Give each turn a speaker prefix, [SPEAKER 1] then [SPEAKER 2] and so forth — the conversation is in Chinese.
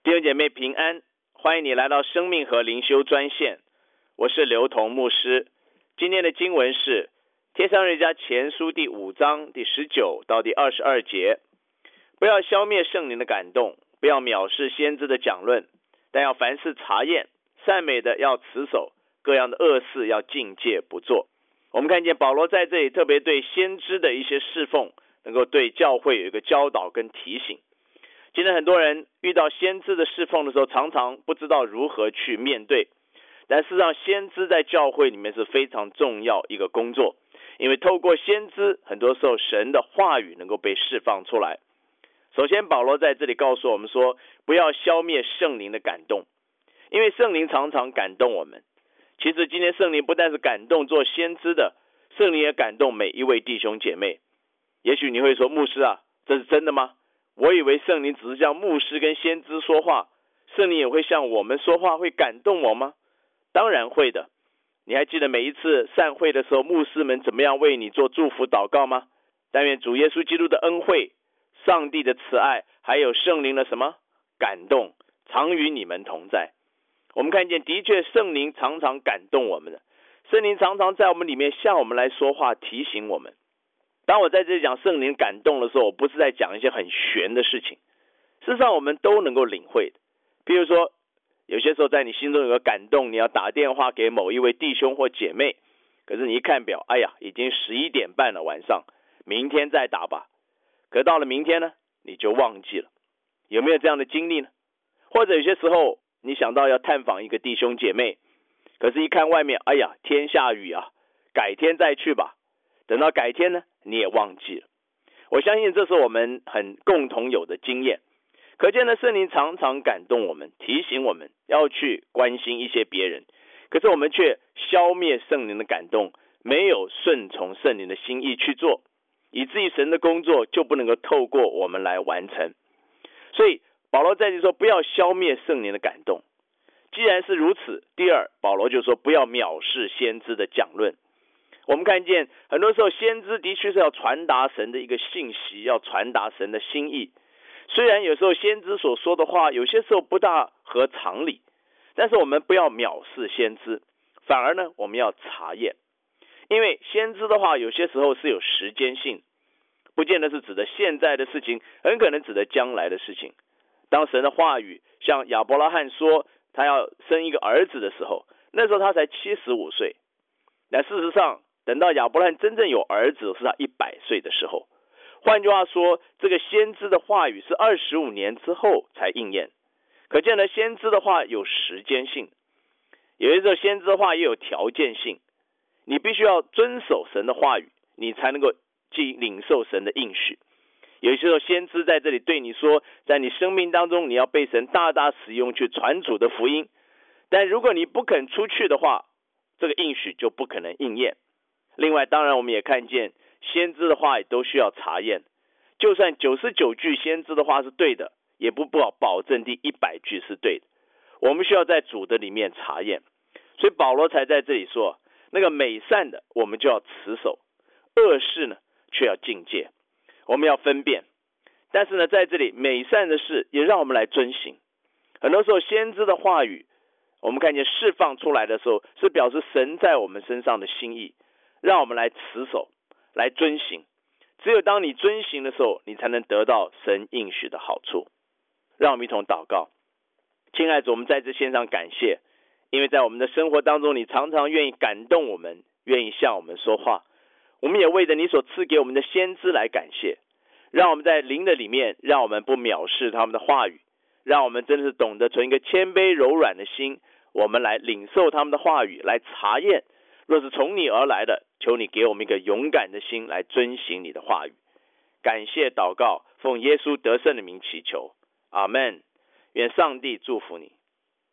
[SPEAKER 1] 弟兄姐妹平安，欢迎你来到生命和灵修专线，我是刘同牧师。今天的经文是帖撒罗尼迦前书第5章第19到第22节。不要消灭圣灵的感动，不要藐视先知的讲论，但要凡事查验，善美的要持守，各样的恶事要禁戒不做。我们看见保罗在这里特别对先知的一些侍奉，能够对教会有一个教导跟提醒。今天很多人遇到先知的侍奉的时候，常常不知道如何去面对，但事实上先知在教会里面是非常重要一个工作，因为透过先知，很多时候神的话语能够被释放出来。首先保罗在这里告诉我们说，不要消灭圣灵的感动，因为圣灵常常感动我们。其实今天圣灵不但是感动做先知的，圣灵也感动每一位弟兄姐妹。也许你会说，牧师啊，这是真的吗？我以为圣灵只是像牧师跟先知说话，圣灵也会像我们说话，会感动我吗？当然会的。你还记得每一次散会的时候，牧师们怎么样为你做祝福祷告吗？但愿主耶稣基督的恩惠、上帝的慈爱，还有圣灵的什么感动，常与你们同在。我们看见的确圣灵常常感动我们的，圣灵常常在我们里面向我们来说话，提醒我们。当我在这里讲圣灵感动的时候，我不是在讲一些很玄的事情，事实上我们都能够领会的。比如说有些时候在你心中有个感动，你要打电话给某一位弟兄或姐妹，可是你一看表，哎呀，已经11点半了，晚上，明天再打吧。可到了明天呢，你就忘记了。有没有这样的经历呢？或者有些时候你想到要探访一个弟兄姐妹，可是一看外面，哎呀，天下雨啊，改天再去吧。等到改天呢，你也忘记了。我相信这是我们很共同有的经验。可见呢，圣灵常常感动我们，提醒我们要去关心一些别人，可是我们却消灭圣灵的感动，没有顺从圣灵的心意去做，以至于神的工作就不能够透过我们来完成。所以保罗在这里说，不要消灭圣灵的感动。既然是如此，第二，保罗就说不要藐视先知的讲论。我们看见很多时候先知的确是要传达神的一个信息，要传达神的心意。虽然有时候先知所说的话有些时候不大合常理，但是我们不要藐视先知，反而呢我们要查验。因为先知的话有些时候是有时间性，不见得是指的现在的事情，很可能指的将来的事情。当神的话语像亚伯拉罕说他要生一个儿子的时候，那时候他才75岁。但事实上等到亚伯拉罕真正有儿子是他100岁的时候。换句话说，这个先知的话语是25年之后才应验。可见呢，先知的话有时间性，有些时候先知的话也有条件性。你必须要遵守神的话语，你才能够领受神的应许。有些时候先知在这里对你说，在你生命当中你要被神大大使用去传主的福音，但如果你不肯出去的话，这个应许就不可能应验。另外当然我们也看见先知的话也都需要查验，就算99句先知的话是对的，也不保证第100句是对的。我们需要在主的里面查验。所以保罗才在这里说，那个美善的我们就要持守，恶事呢却要禁戒。我们要分辨，但是呢在这里美善的事也让我们来遵行。很多时候先知的话语我们看见释放出来的时候，是表示神在我们身上的心意，让我们来持守，来遵行。只有当你遵行的时候，你才能得到神应许的好处。让我们一同祷告。亲爱的主，我们在这线上感谢，因为在我们的生活当中，你常常愿意感动我们，愿意向我们说话。我们也为着你所赐给我们的先知来感谢，让我们在灵的里面，让我们不藐视他们的话语，让我们真的是懂得存一个谦卑柔软的心，我们来领受他们的话语，来查验，若是从你而来的，求你给我们一个勇敢的心来遵行你的话语。感谢祷告，奉耶稣得胜的名祈求，阿们。愿上帝祝福你。